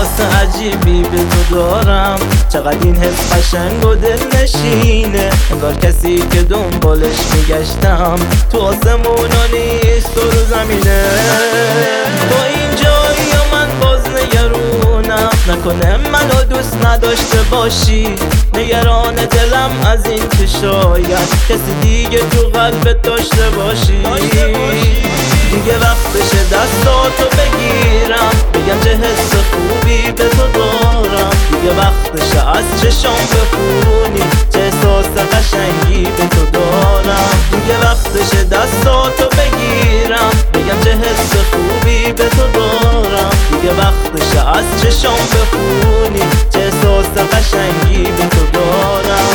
احساس عجیبی به تو دارم، چقدر این حس قشنگ و دلنشینه، انگار کسی که دنبالش میگشتم تو آسمونا نیست تو رو زمینه. تو اینجایی یا من باز نگرونم، نکنه منو دوست نداشته باشی، نگران دلم از این که شاید کسی دیگه تو قلبت داشته باشی. دیگه وقتشه دستاتو بگیرم، بگم چه حس خوبی به تو دارم، دیگه وقتشه از چشام بخونی چه احساس قشنگی به تو دارم. دیگه وقتشه دستاتو بگیرم، بگم چه حس خوبی به تو دارم، دیگه وقتشه از چشام بخونی چه احساس قشنگی به تو دارم.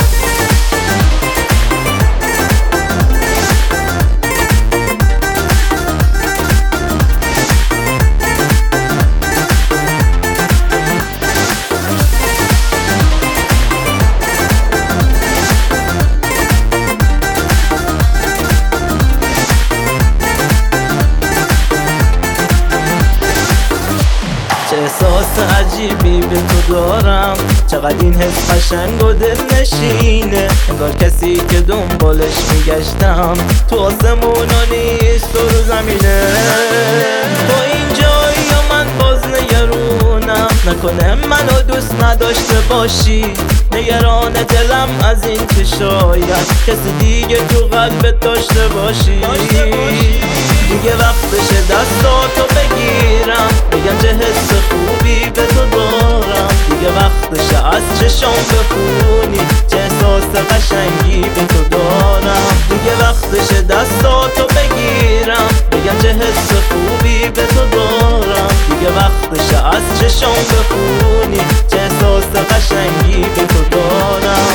چه احساس عجیبی به تو دارم، چقدر این حس قشنگ و دلنشینه، انگار کسی که دنبالش میگشتم تو آسمونا نیست تو رو زمینه. تو اینجایی یا من باز نگرونم، نکنه منو دوست نداشته باشی، نگران دلم از این که شاید کسی دیگه تو قلبت داشته باشی. دیگه وقتشه دستاتو بگیرم، بگم چه حس خوبی به تو دارم، دیگه وقتشه از چشام بخونی چه احساس قشنگی به تو دارم. دیگه وقتشه دستاتو بگیرم، بگم چه حس خوبی به تو دارم، دیگه وقتشه از چشام بخونی چه احساس قشنگی به تو دارم.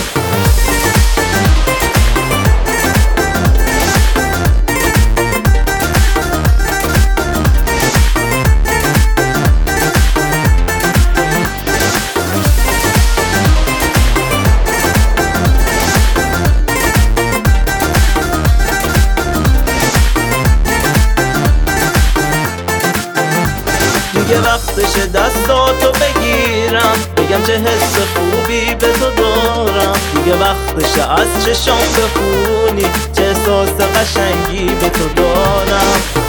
دیگه وقتشه دستاتو بگیرم، بگم چه حس خوبی به تو دارم، دیگه وقتشه از چشام بخونی چه احساس قشنگی به تو دارم.